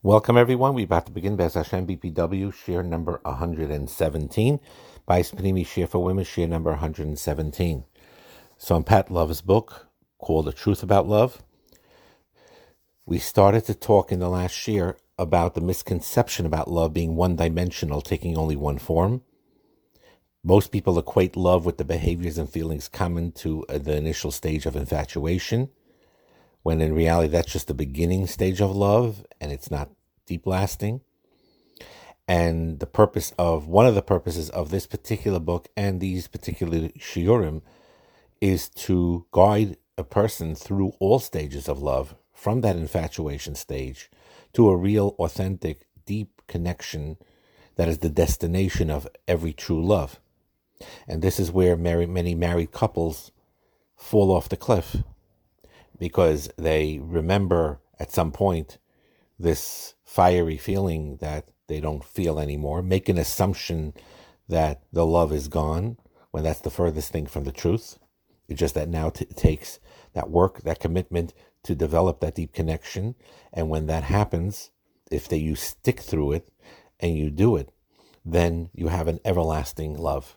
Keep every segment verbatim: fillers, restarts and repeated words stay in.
Welcome, everyone. We're about to begin Bez Hashem B P W, share number one hundred seventeen. Bais Panimi, share for women, share number one hundred seventeen. So in Pat Love's book called The Truth About Love, we started to talk in the last share about the misconception about love being one-dimensional, taking only one form. Most people equate love with the behaviors and feelings common to the initial stage of infatuation, when in reality that's just the beginning stage of love and it's not deep lasting. And the purpose of, one of the purposes of this particular book and these particular shiurim is to guide a person through all stages of love, from that infatuation stage to a real, authentic, deep connection that is the destination of every true love. And this is where many, many married couples fall off the cliff, because they remember at some point this fiery feeling that they don't feel anymore, make an assumption that the love is gone, when that's the furthest thing from the truth. It's just that now t- it takes that work, that commitment to develop that deep connection. And when that happens, if they, you stick through it and you do it, then you have an everlasting love.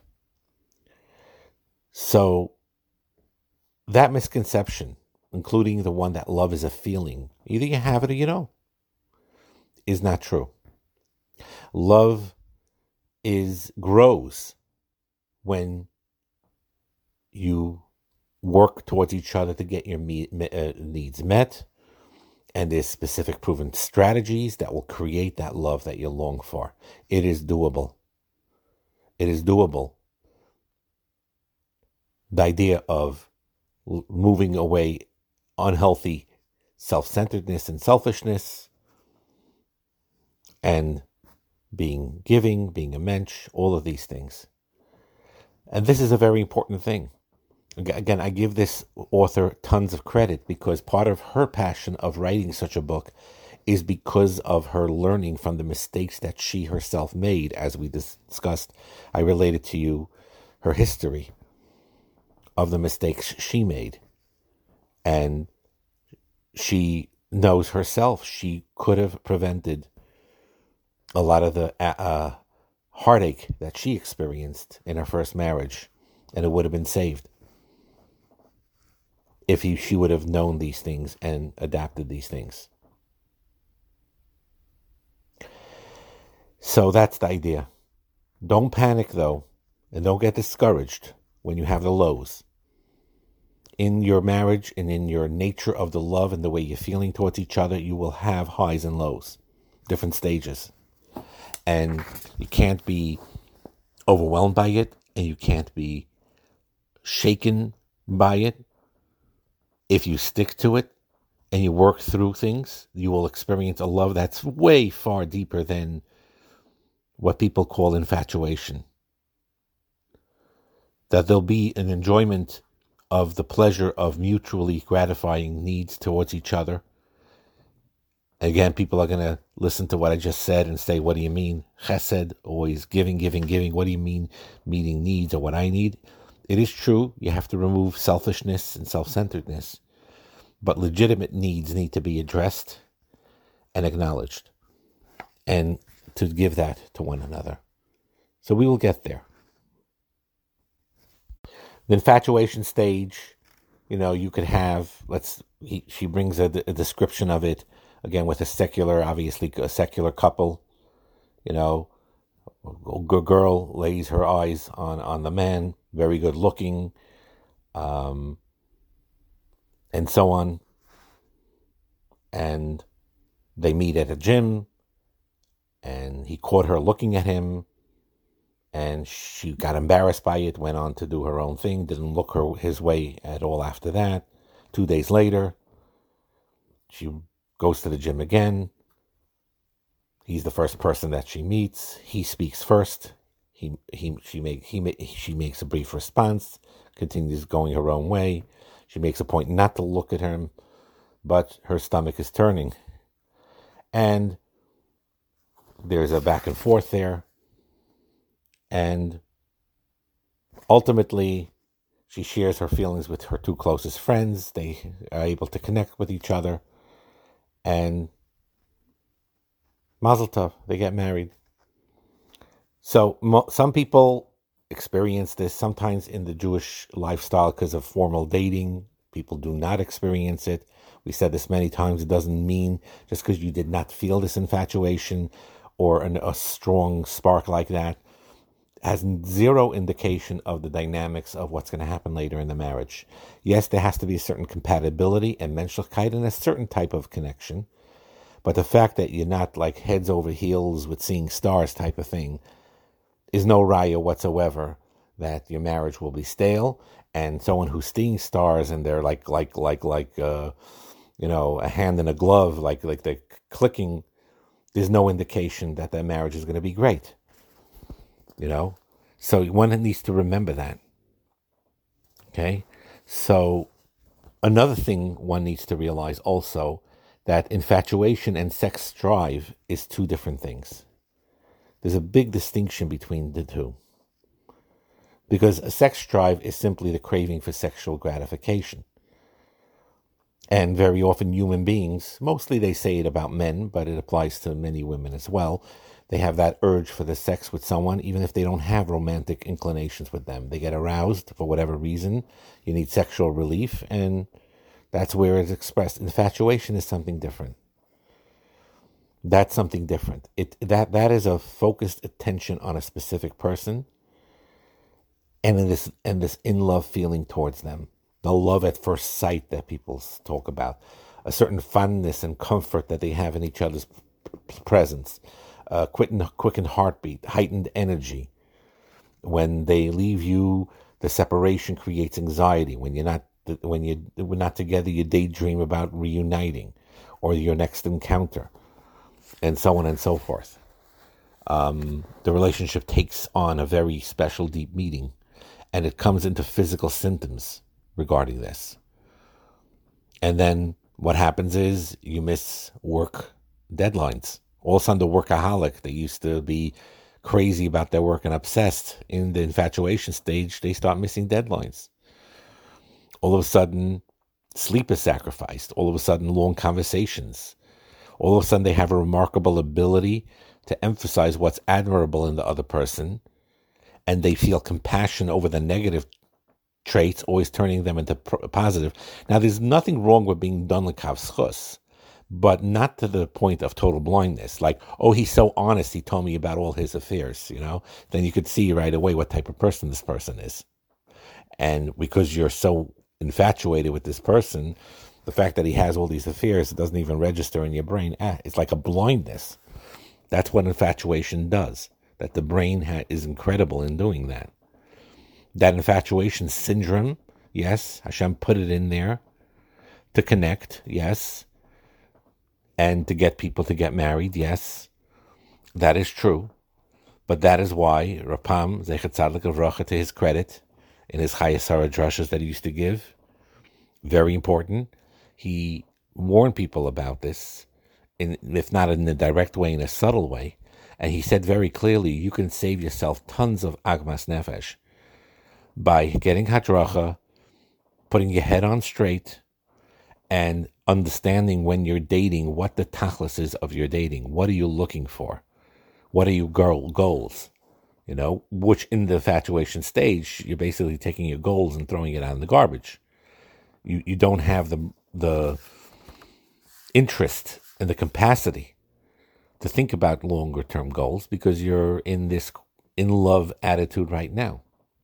So that misconception, including the one that love is a feeling, either you have it or you don't, is not true. Love is grows when you work towards each other to get your me, uh, needs met, and there's specific proven strategies that will create that love that you long for. It is doable. It is doable. The idea of moving away unhealthy self-centeredness and selfishness, and being giving, being a mensch, all of these things. And this is a very important thing. Again, I give this author tons of credit, because part of her passion of writing such a book is because of her learning from the mistakes that she herself made. As we discussed, I related to you her history of the mistakes she made. And she knows herself she could have prevented a lot of the uh, heartache that she experienced in her first marriage, and it would have been saved if he, she would have known these things and adapted these things. So that's the idea. Don't panic, though, and don't get discouraged when you have the lows. In your marriage and in your nature of the love and the way you're feeling towards each other, you will have highs and lows, different stages. And you can't be overwhelmed by it, and you can't be shaken by it. If you stick to it and you work through things, you will experience a love that's way far deeper than what people call infatuation. That there'll be an enjoyment of the pleasure of mutually gratifying needs towards each other. Again, people are going to listen to what I just said and say, what do you mean? Chesed, always giving, giving, giving. What do you mean meeting needs or what I need? It is true, you have to remove selfishness and self-centeredness. But legitimate needs need to be addressed and acknowledged, and to give that to one another. So we will get there. The infatuation stage, you know, you could have, let's, he, she brings a, a description of it, again, with a secular, obviously a secular couple, you know, a good girl lays her eyes on, on the man, very good looking, um, and so on. And they meet at a gym, and he caught her looking at him, and she got embarrassed by it, went on to do her own thing, didn't look her his way at all after that. Two days later, she goes to the gym again. He's the first person that she meets. He speaks first. He he she make he she makes a brief response, continues going her own way. She makes a point not to look at him, but her stomach is turning, and there's a back and forth there. And ultimately, she shares her feelings with her two closest friends. They are able to connect with each other, and Mazel tov, they get married. So mo- some people experience this sometimes in the Jewish lifestyle because of formal dating. People do not experience it. We said this many times. It doesn't mean just because you did not feel this infatuation or an, a strong spark like that has zero indication of the dynamics of what's going to happen later in the marriage. Yes, there has to be a certain compatibility and menschlichkeit and a certain type of connection. But the fact that you're not like heads over heels with seeing stars type of thing is no raya whatsoever that your marriage will be stale. And someone who's seeing stars and they're like like like like uh, you know, a hand in a glove, like like they're clicking, there's no indication that that marriage is going to be great. You know, so one needs to remember that. Okay, so another thing one needs to realize also that infatuation and sex drive is two different things. There's a big distinction between the two. Because a sex drive is simply the craving for sexual gratification. And very often human beings, mostly they say it about men, but it applies to many women as well. They have that urge for the sex with someone, even if they don't have romantic inclinations with them. They get aroused for whatever reason. You need sexual relief, and that's where it's expressed. Infatuation is something different. That's something different. It that that is a focused attention on a specific person, and in this and this in love feeling towards them. The love at first sight that people talk about, a certain fondness and comfort that they have in each other's presence, uh, quickened, quickened heartbeat, heightened energy. When they leave you, the separation creates anxiety. When you're not, when you we're not together, you daydream about reuniting, or your next encounter, and so on and so forth. Um, the relationship takes on a very special, deep meaning, and it comes into physical symptoms regarding this. And then what happens is you miss work deadlines. All of a sudden, the workaholic, they used to be crazy about their work and obsessed in the infatuation stage, they start missing deadlines. All of a sudden, sleep is sacrificed. All of a sudden, long conversations. All of a sudden, they have a remarkable ability to emphasize what's admirable in the other person, and they feel compassion over the negative traits, always turning them into positive. Now, there's nothing wrong with being done like kavschus, but not to the point of total blindness. Like, oh, he's so honest, he told me about all his affairs, you know? Then you could see right away what type of person this person is. And because you're so infatuated with this person, the fact that he has all these affairs, it doesn't even register in your brain. Ah, it's like a blindness. That's what infatuation does. That the brain ha- is incredible in doing that. That infatuation syndrome, yes, Hashem put it in there to connect, yes, and to get people to get married, yes, that is true. But that is why Rapam, Zechat Tzaddik Avracha, to his credit, in his Chayesara drushes that he used to give, very important, he warned people about this, in, if not in a direct way, in a subtle way, and he said very clearly, you can save yourself tons of agmas nefesh by getting hadracha, putting your head on straight, and understanding when you're dating what the tachlis is of your dating. What are you looking for? What are your goal, goals? You know, which in the infatuation stage, you're basically taking your goals and throwing it out in the garbage. You you don't have the the interest and the capacity to think about longer term goals because you're in this in love attitude right now.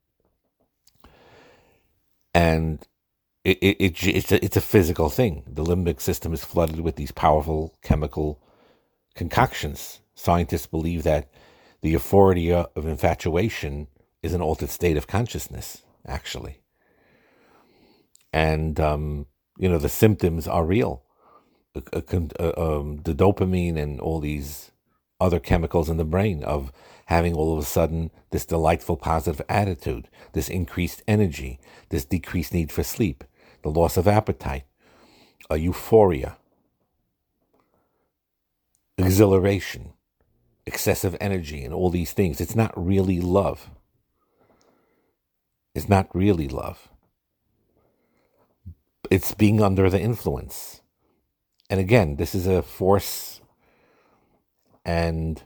And it, it, it it's a, it's a physical thing. The limbic system is flooded with these powerful chemical concoctions. Scientists believe that the euphoria of infatuation is an altered state of consciousness, actually. And, um, you know, the symptoms are real. Uh, uh, um, the dopamine and all these other chemicals in the brain of having all of a sudden this delightful positive attitude, this increased energy, this decreased need for sleep, the loss of appetite, a euphoria, exhilaration, excessive energy, and all these things. It's not really love. It's not really love. It's being under the influence. And again, this is a force And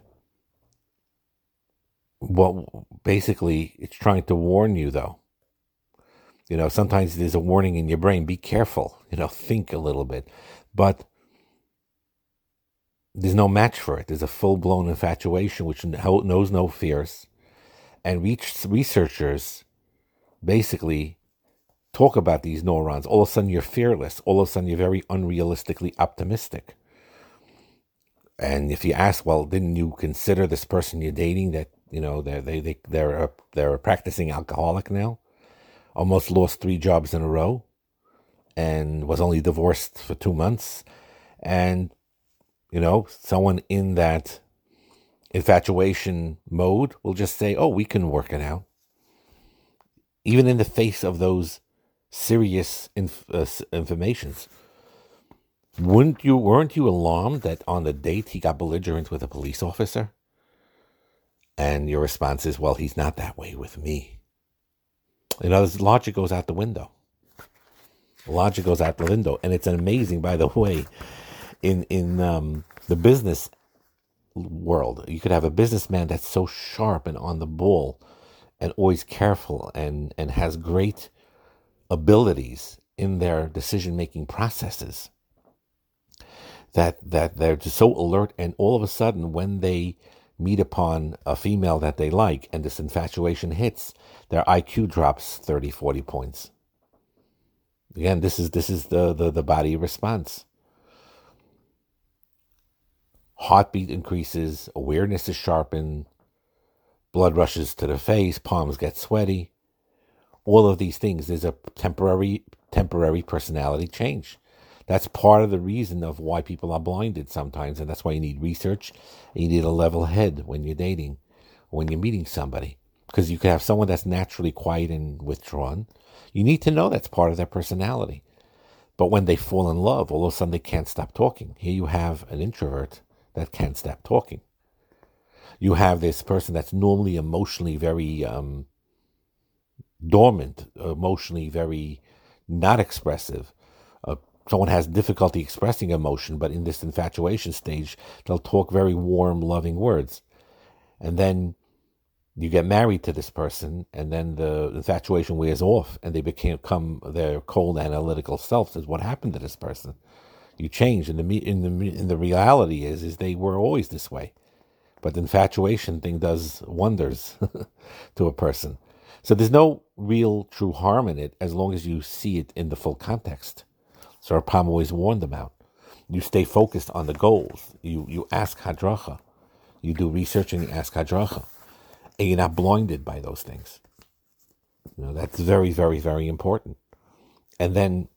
what basically it's trying to warn you, though. You know, sometimes there's a warning in your brain, be careful, you know, think a little bit. But there's no match for it. There's a full-blown infatuation which knows no fears. And researchers basically talk about these neurons. All of a sudden you're fearless. All of a sudden you're very unrealistically optimistic. And if you ask, well, didn't you consider this person you're dating that, you know, they're, they, they, they're, a, they're a practicing alcoholic now? Almost lost three jobs in a row and was only divorced for two months. And, you know, someone in that infatuation mode will just say, oh, we can work it out. Even in the face of those serious inf- uh, informations. Wouldn't you, weren't you alarmed that on the date he got belligerent with a police officer? And your response is, well, he's not that way with me. You know, logic goes out the window. Logic goes out the window. And it's amazing, by the way, in, in um, the business world, you could have a businessman that's so sharp and on the ball and always careful and, and has great abilities in their decision-making processes that, that they're just so alert. And all of a sudden, when they meet upon a female that they like and this infatuation hits, their I Q drops thirty, forty points. Again, this is this is the, the, the body response. Heartbeat increases, awareness is sharpened, blood rushes to the face, palms get sweaty. All of these things, there's a temporary temporary personality change. That's part of the reason of why people are blinded sometimes, and that's why you need research, and you need a level head when you're dating, when you're meeting somebody. Because you could have someone that's naturally quiet and withdrawn. You need to know that's part of their personality. But when they fall in love, all of a sudden they can't stop talking. Here you have an introvert that can't stop talking. You have this person that's normally emotionally very um, dormant, emotionally very not expressive. Uh, someone has difficulty expressing emotion, but in this infatuation stage, they'll talk very warm, loving words. And then you get married to this person, and then the infatuation wears off, and they become their cold, analytical self. Says, what happened to this person? You change, and the in the in the reality is is they were always this way, but the infatuation thing does wonders to a person. So there's no real true harm in it as long as you see it in the full context. So our Pam always warned about. You stay focused on the goals. You you ask hadracha. You do research and you ask hadracha. And you're not blinded by those things. You know, that's very, very, very important. And then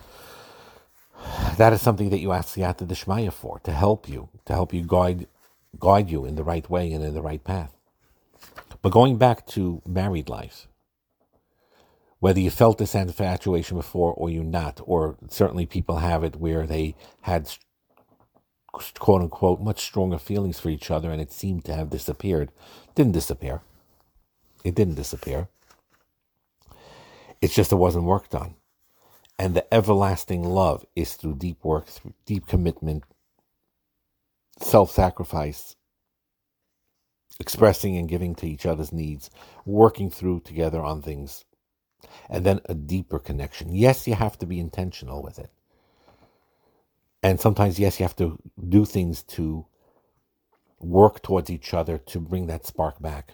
that is something that you ask Siyata Deshmaya for, to help you, to help you guide guide you in the right way and in the right path. But going back to married life, whether you felt this infatuation before or you not, or certainly people have it where they had quote unquote much stronger feelings for each other and it seemed to have disappeared. Didn't disappear. It didn't disappear. It's just it wasn't worked on. And the everlasting love is through deep work, through deep commitment, self-sacrifice, expressing and giving to each other's needs, working through together on things, and then a deeper connection. Yes, you have to be intentional with it. And sometimes, yes, you have to do things to work towards each other to bring that spark back.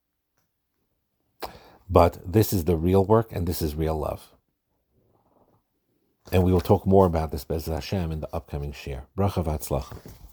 But this is the real work, and this is real love. And we will talk more about this, Be'ez Hashem, in the upcoming share. Bracha v'atzlacha.